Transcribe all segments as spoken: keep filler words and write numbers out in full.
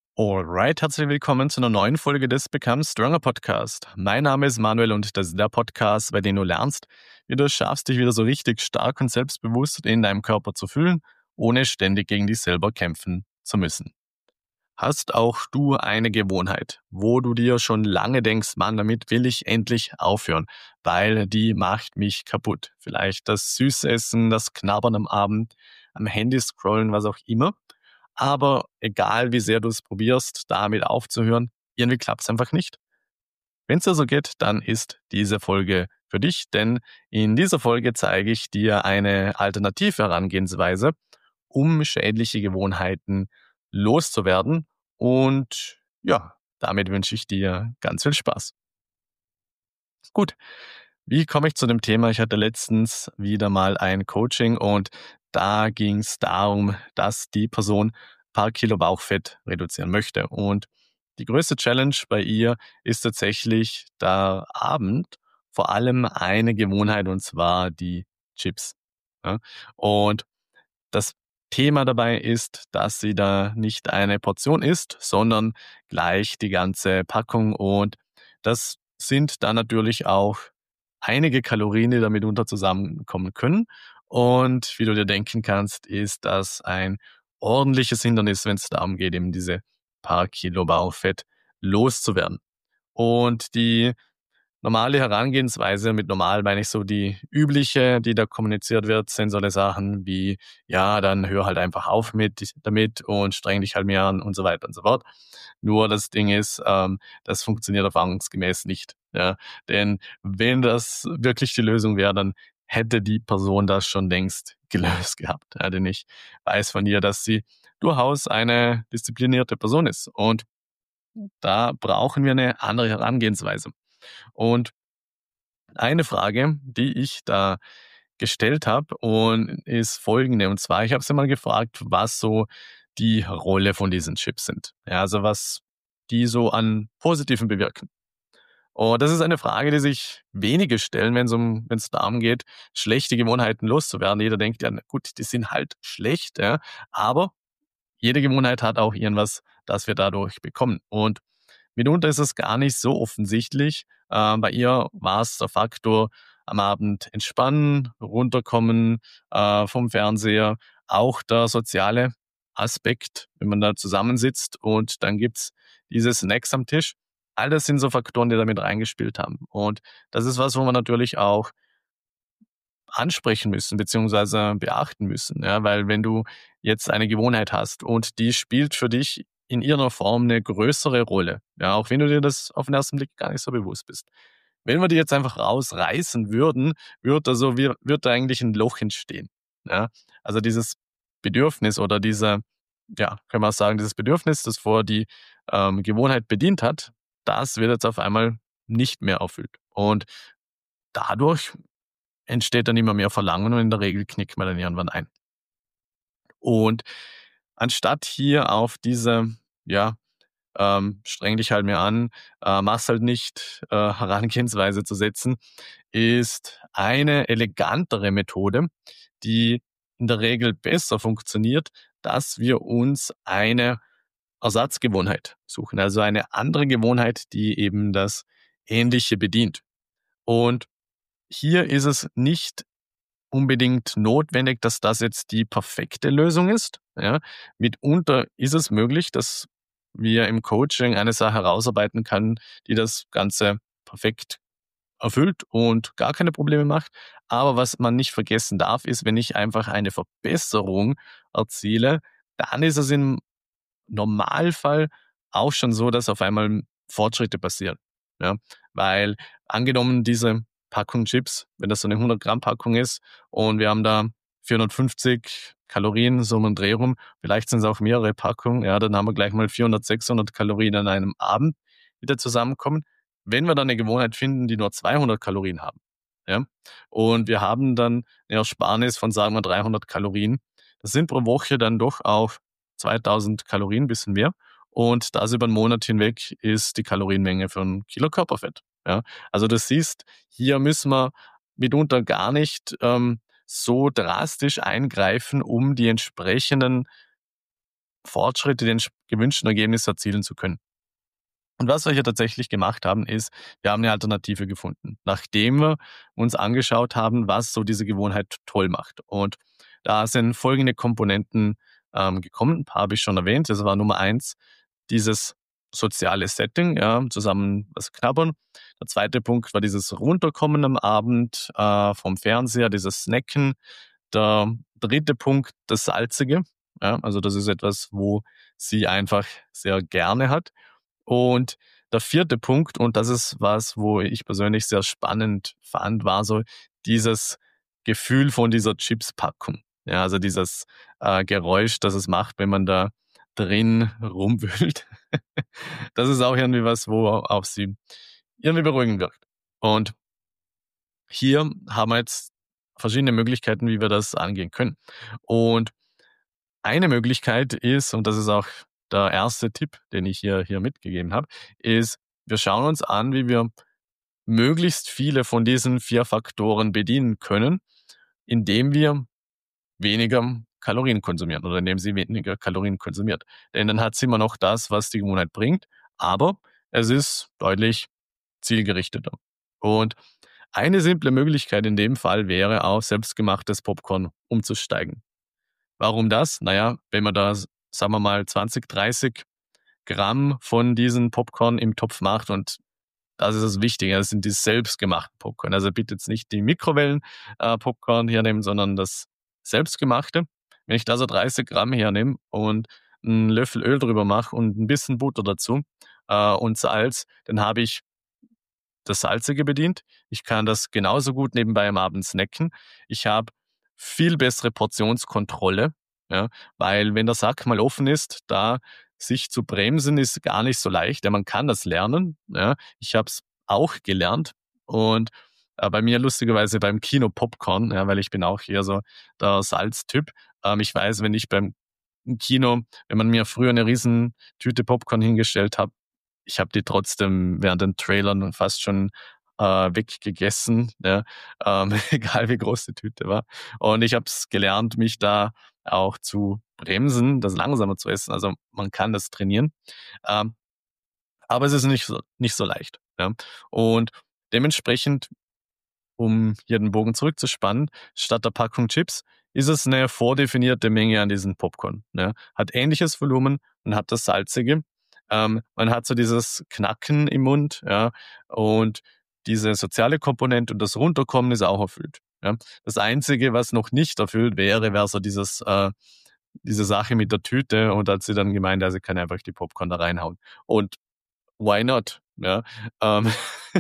Alright, herzlich willkommen zu einer neuen Folge des Become Stronger Podcast. Mein Name ist Manuel und das ist der Podcast, bei dem du lernst, wie du es schaffst, dich wieder so richtig stark und selbstbewusst in deinem Körper zu fühlen, ohne ständig gegen dich selber kämpfen zu müssen. Hast auch du eine Gewohnheit, wo du dir schon lange denkst, Mann, damit will ich endlich aufhören, weil die macht mich kaputt. Vielleicht das Süßessen, das Knabbern am Abend, am Handy scrollen, was auch immer. Aber egal wie sehr du es probierst, damit aufzuhören, irgendwie klappt es einfach nicht. Wenn es dir so geht, dann ist diese Folge für dich, denn in dieser Folge zeige ich dir eine alternative Herangehensweise, um schädliche Gewohnheiten loszuwerden. Und ja, damit wünsche ich dir ganz viel Spaß. Gut, wie komme ich zu dem Thema? Ich hatte letztens wieder mal ein Coaching und da ging es darum, dass die Person ein paar Kilo Bauchfett reduzieren möchte. Und die größte Challenge bei ihr ist tatsächlich der Abend, vor allem eine Gewohnheit, und zwar die Chips. Ja? Und das Thema dabei ist, dass sie da nicht eine Portion isst, sondern gleich die ganze Packung, und das sind dann natürlich auch einige Kalorien, die da mitunter zusammenkommen können. Und wie du dir denken kannst, ist das ein ordentliches Hindernis, wenn es darum geht, eben diese paar Kilo Bauchfett loszuwerden. Und die normale Herangehensweise, mit normal meine ich so die übliche, die da kommuniziert wird, sind so eine Sachen wie, ja, dann hör halt einfach auf mit damit und streng dich halt mehr an und so weiter und so fort. Nur das Ding ist, ähm, das funktioniert erfahrungsgemäß nicht. Ja? Denn wenn das wirklich die Lösung wäre, dann hätte die Person das schon längst gelöst gehabt. Ja? Denn ich weiß von ihr, dass sie durchaus eine disziplinierte Person ist. Und da brauchen wir eine andere Herangehensweise. Und eine Frage, die ich da gestellt habe, und ist folgende. Und zwar, ich habe sie mal gefragt, was so die Rolle von diesen Chips sind. Ja, also was die so an Positiven bewirken. Und das ist eine Frage, die sich wenige stellen, wenn es um, wenn es darum geht, schlechte Gewohnheiten loszuwerden. Jeder denkt ja, na gut, die sind halt schlecht, ja, aber jede Gewohnheit hat auch irgendwas, das wir dadurch bekommen. Und mitunter ist es gar nicht so offensichtlich. Äh, bei ihr war es der Faktor am Abend entspannen, runterkommen äh, vom Fernseher, auch der soziale Aspekt, wenn man da zusammensitzt und dann gibt's diese Snacks am Tisch. All das sind so Faktoren, die damit reingespielt haben. Und das ist was, wo man natürlich auch ansprechen müssen beziehungsweise beachten müssen. Ja, weil wenn du jetzt eine Gewohnheit hast und die spielt für dich in irgendeiner Form eine größere Rolle, ja, auch wenn du dir das auf den ersten Blick gar nicht so bewusst bist. Wenn wir die jetzt einfach rausreißen würden, wird da so, wir- wird da eigentlich ein Loch entstehen. Ja? Also dieses Bedürfnis oder dieser, ja, können wir auch sagen, dieses Bedürfnis, das vor die ähm, Gewohnheit bedient hat, das wird jetzt auf einmal nicht mehr erfüllt. Und dadurch entsteht dann immer mehr Verlangen und in der Regel knickt man dann irgendwann ein. Und anstatt hier auf diese, ja, ähm, streng dich halt mehr an, äh, mach's halt nicht, äh, Herangehensweise zu setzen, ist eine elegantere Methode, die in der Regel besser funktioniert, dass wir uns eine Ersatzgewohnheit suchen, also eine andere Gewohnheit, die eben das Ähnliche bedient. Und hier ist es nicht unbedingt notwendig, dass das jetzt die perfekte Lösung ist. Ja, mitunter ist es möglich, dass wir im Coaching eine Sache herausarbeiten können, die das Ganze perfekt erfüllt und gar keine Probleme macht. Aber was man nicht vergessen darf, ist, wenn ich einfach eine Verbesserung erziele, dann ist es im Normalfall auch schon so, dass auf einmal Fortschritte passieren. Ja, weil angenommen diese Packung Chips, wenn das so eine hundert Gramm Packung ist und wir haben da vierhundertfünfzig Kalorien, so um den Dreh rum, vielleicht sind es auch mehrere Packungen, ja, dann haben wir gleich mal vierhundert, sechshundert Kalorien an einem Abend, die da zusammenkommen. Wenn wir dann eine Gewohnheit finden, die nur zweihundert Kalorien haben, ja, und wir haben dann eine Ersparnis von, sagen wir, dreihundert Kalorien, das sind pro Woche dann doch auch zweitausend Kalorien, bisschen mehr. Und das über einen Monat hinweg ist die Kalorienmenge für ein Kilo Körperfett. Ja, also du siehst, hier müssen wir mitunter gar nicht ähm, so drastisch eingreifen, um die entsprechenden Fortschritte, den gewünschten Ergebnis erzielen zu können. Und was wir hier tatsächlich gemacht haben, ist, wir haben eine Alternative gefunden, nachdem wir uns angeschaut haben, was so diese Gewohnheit toll macht. Und da sind folgende Komponenten ähm, gekommen, ein paar habe ich schon erwähnt. Das war Nummer eins, dieses soziale Setting, ja, zusammen was knabbern. Der zweite Punkt war dieses Runterkommen am Abend äh, vom Fernseher, dieses Snacken. Der dritte Punkt, das Salzige. Ja, also das ist etwas, wo sie einfach sehr gerne hat. Und der vierte Punkt, und das ist was, wo ich persönlich sehr spannend fand, war so dieses Gefühl von dieser Chipspackung. Ja, also dieses äh, Geräusch, das es macht, wenn man da drin rumwühlt. Das ist auch irgendwie was, wo auch sie irgendwie beruhigend wirkt. Und hier haben wir jetzt verschiedene Möglichkeiten, wie wir das angehen können. Und eine Möglichkeit ist, und das ist auch der erste Tipp, den ich hier, hier mitgegeben habe, ist, wir schauen uns an, wie wir möglichst viele von diesen vier Faktoren bedienen können, indem wir weniger Kalorien konsumieren oder indem sie weniger Kalorien konsumiert. Denn dann hat sie immer noch das, was die Gewohnheit bringt, aber es ist deutlich zielgerichteter. Und eine simple Möglichkeit in dem Fall wäre, auf selbstgemachtes Popcorn umzusteigen. Warum das? Naja, wenn man da, sagen wir mal, zwanzig, dreißig Gramm von diesen Popcorn im Topf macht, und das ist das Wichtige, das sind die selbstgemachten Popcorn. Also bitte jetzt nicht die Mikrowellen-Popcorn hernehmen, sondern das selbstgemachte. Wenn ich da so dreißig Gramm hernehme und einen Löffel Öl drüber mache und ein bisschen Butter dazu äh, und Salz, dann habe ich das Salzige bedient. Ich kann das genauso gut nebenbei am Abend snacken. Ich habe viel bessere Portionskontrolle, ja, weil wenn der Sack mal offen ist, da sich zu bremsen ist gar nicht so leicht. Ja, man kann das lernen. Ja. Ich habe es auch gelernt und äh, bei mir lustigerweise beim Kino Popcorn, ja, weil ich bin auch eher so der Salztyp. Ähm, ich weiß, wenn ich beim Kino, wenn man mir früher eine riesen Tüte Popcorn hingestellt hat, ich habe die trotzdem während den Trailern fast schon äh, weggegessen, ja, ähm, egal wie groß die Tüte war. Und ich habe es gelernt, mich da auch zu bremsen, das langsamer zu essen. Also man kann das trainieren, ähm, aber es ist nicht so nicht so leicht. Ja. Und dementsprechend, um hier den Bogen zurückzuspannen, statt der Packung Chips ist es eine vordefinierte Menge an diesen Popcorn. Ne? Hat ähnliches Volumen und hat das Salzige. Ähm, man hat so dieses Knacken im Mund, ja, und diese soziale Komponente und das Runterkommen ist auch erfüllt. Ja. Das Einzige, was noch nicht erfüllt wäre, wäre so dieses, äh, diese Sache mit der Tüte, und da hat sie dann gemeint, also kann einfach die Popcorn da reinhauen. Und why not? Ja, ähm,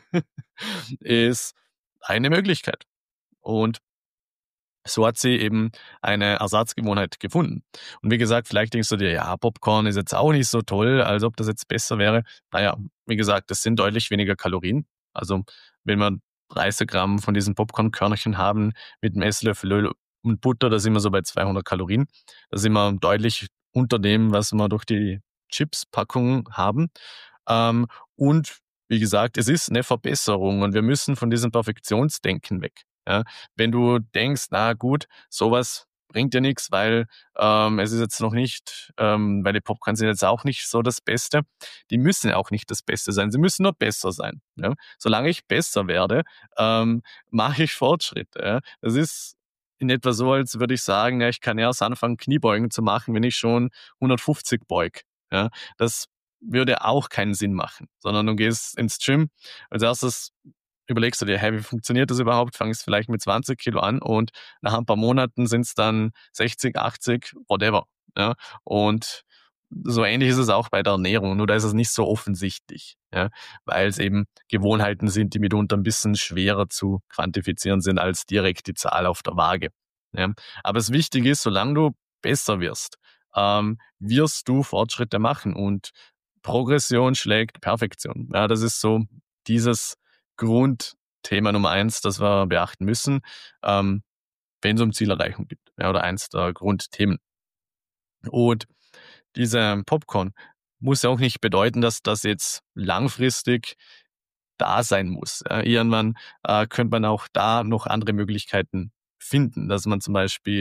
ist eine Möglichkeit. Und so hat sie eben eine Ersatzgewohnheit gefunden. Und wie gesagt, vielleicht denkst du dir, ja, Popcorn ist jetzt auch nicht so toll, als ob das jetzt besser wäre. Naja, wie gesagt, das sind deutlich weniger Kalorien. Also wenn wir dreißig Gramm von diesen Popcornkörnchen haben mit einem Esslöffel Öl und Butter, da sind wir so bei zweihundert Kalorien. Da sind wir deutlich unter dem, was wir durch die Chips-Packung haben. Ähm, und wie gesagt, es ist eine Verbesserung und wir müssen von diesem Perfektionsdenken weg. Ja, wenn du denkst, na gut, sowas bringt ja nichts, weil ähm, es ist jetzt noch nicht, ähm, weil die Popcorn sind jetzt auch nicht so das Beste. Die müssen auch nicht das Beste sein, sie müssen nur besser sein. Ja? Solange ich besser werde, ähm, mache ich Fortschritte. Ja? Das ist in etwa so, als würde ich sagen, ja, ich kann erst anfangen, Kniebeugen zu machen, wenn ich schon hundertfünfzig beug. Ja? Das würde auch keinen Sinn machen, sondern du gehst ins Gym, als erstes überlegst du dir, hey, wie funktioniert das überhaupt? Fangst vielleicht mit zwanzig Kilo an und nach ein paar Monaten sind es dann sechzig, achtzig, whatever. Ja? Und so ähnlich ist es auch bei der Ernährung, nur da ist es nicht so offensichtlich, ja? Weil es eben Gewohnheiten sind, die mitunter ein bisschen schwerer zu quantifizieren sind als direkt die Zahl auf der Waage. Ja? Aber das Wichtige ist, solange du besser wirst, ähm, wirst du Fortschritte machen, und Progression schlägt Perfektion. Ja, das ist so dieses Grundthema Nummer eins, das wir beachten müssen, ähm, wenn es um Zielerreichung geht. Ja, oder eins der Grundthemen. Und dieser Popcorn muss ja auch nicht bedeuten, dass das jetzt langfristig da sein muss. Ja, irgendwann äh, könnte man auch da noch andere Möglichkeiten finden, dass man zum Beispiel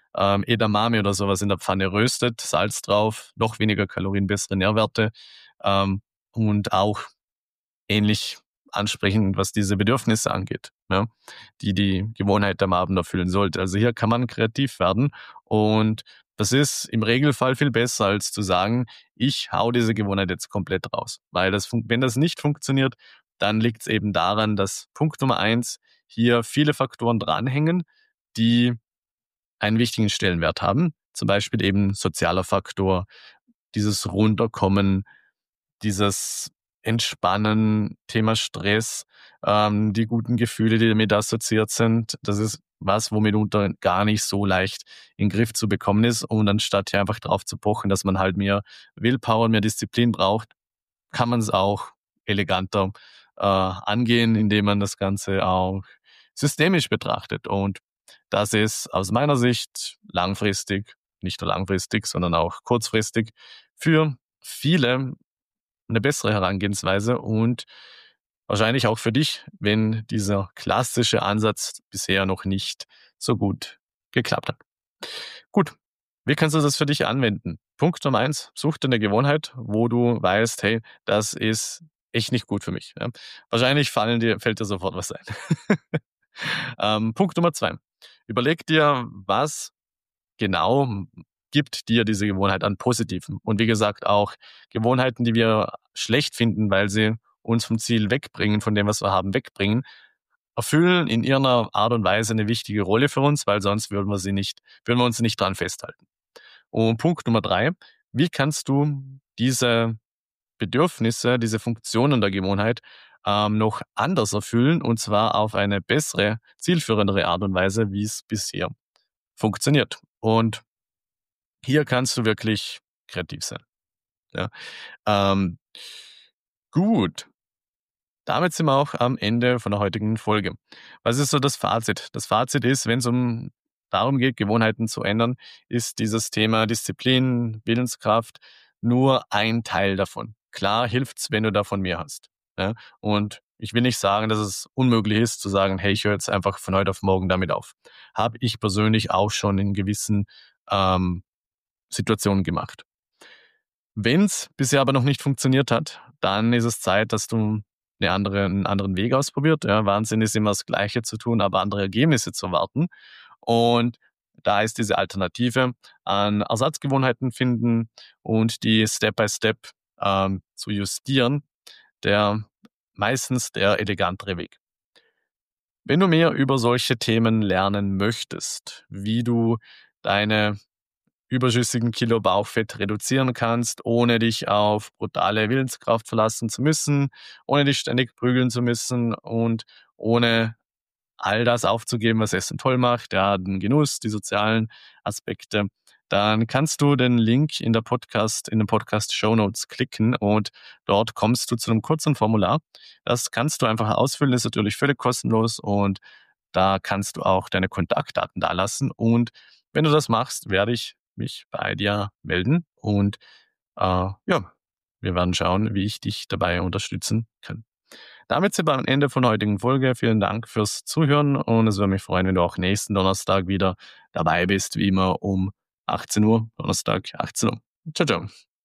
ähm, Edamame oder sowas in der Pfanne röstet, Salz drauf, noch weniger Kalorien, bessere Nährwerte ähm, und auch ähnlich ansprechend, was diese Bedürfnisse angeht, ja, die die Gewohnheit am Abend erfüllen sollte. Also hier kann man kreativ werden und das ist im Regelfall viel besser, als zu sagen, ich hau diese Gewohnheit jetzt komplett raus. Weil das, wenn das nicht funktioniert, dann liegt es eben daran, dass Punkt Nummer eins hier viele Faktoren dranhängen, die einen wichtigen Stellenwert haben. Zum Beispiel eben sozialer Faktor, dieses Runterkommen, dieses Entspannen, Thema Stress, ähm, die guten Gefühle, die damit assoziiert sind. Das ist was, wo mitunter gar nicht so leicht in den Griff zu bekommen ist. Und anstatt hier einfach drauf zu pochen, dass man halt mehr Willpower, mehr Disziplin braucht, kann man es auch eleganter äh, angehen, indem man das Ganze auch systemisch betrachtet. Und das ist aus meiner Sicht langfristig, nicht nur langfristig, sondern auch kurzfristig für viele eine bessere Herangehensweise und wahrscheinlich auch für dich, wenn dieser klassische Ansatz bisher noch nicht so gut geklappt hat. Gut, wie kannst du das für dich anwenden? Punkt Nummer eins, such dir eine Gewohnheit, wo du weißt, hey, das ist echt nicht gut für mich. Ja. Wahrscheinlich fallen dir, fällt dir sofort was ein. ähm, Punkt Nummer zwei, überleg dir, was genau gibt dir diese Gewohnheit an Positiven. Und wie gesagt, auch Gewohnheiten, die wir schlecht finden, weil sie uns vom Ziel wegbringen, von dem, was wir haben, wegbringen, erfüllen in ihrer Art und Weise eine wichtige Rolle für uns, weil sonst würden wir sie nicht, würden wir uns nicht dran festhalten. Und Punkt Nummer drei, wie kannst du diese Bedürfnisse, diese Funktionen der Gewohnheit ähm, noch anders erfüllen und zwar auf eine bessere, zielführendere Art und Weise, wie es bisher funktioniert. Und hier kannst du wirklich kreativ sein. Ja. Ähm, gut, damit sind wir auch am Ende von der heutigen Folge. Was ist so das Fazit? Das Fazit ist, wenn es um darum geht, Gewohnheiten zu ändern, ist dieses Thema Disziplin, Willenskraft nur ein Teil davon. Klar hilft's, wenn du davon mehr hast. Ja? Und ich will nicht sagen, dass es unmöglich ist, zu sagen, hey, ich höre jetzt einfach von heute auf morgen damit auf. Habe ich persönlich auch schon in gewissen ähm, Situationen gemacht. Wenn es bisher aber noch nicht funktioniert hat, dann ist es Zeit, dass du eine andere, einen anderen Weg ausprobiert. Ja, Wahnsinn ist immer das Gleiche zu tun, aber andere Ergebnisse zu erwarten. Und da ist diese Alternative an Ersatzgewohnheiten finden und die Step by Step ähm, zu justieren, der meistens der elegantere Weg. Wenn du mehr über solche Themen lernen möchtest, wie du deine überschüssigen Kilo Bauchfett reduzieren kannst, ohne dich auf brutale Willenskraft verlassen zu müssen, ohne dich ständig prügeln zu müssen und ohne all das aufzugeben, was Essen toll macht, ja, den Genuss, die sozialen Aspekte, dann kannst du den Link in der Podcast, in den Podcast Show Notes klicken und dort kommst du zu einem kurzen Formular. Das kannst du einfach ausfüllen, ist natürlich völlig kostenlos und da kannst du auch deine Kontaktdaten dalassen und wenn du das machst, werde ich mich bei dir melden und äh, ja, wir werden schauen, wie ich dich dabei unterstützen kann. Damit sind wir am Ende von der heutigen Folge. Vielen Dank fürs Zuhören und es würde mich freuen, wenn du auch nächsten Donnerstag wieder dabei bist, wie immer um achtzehn Uhr, Donnerstag achtzehn Uhr. Ciao, ciao.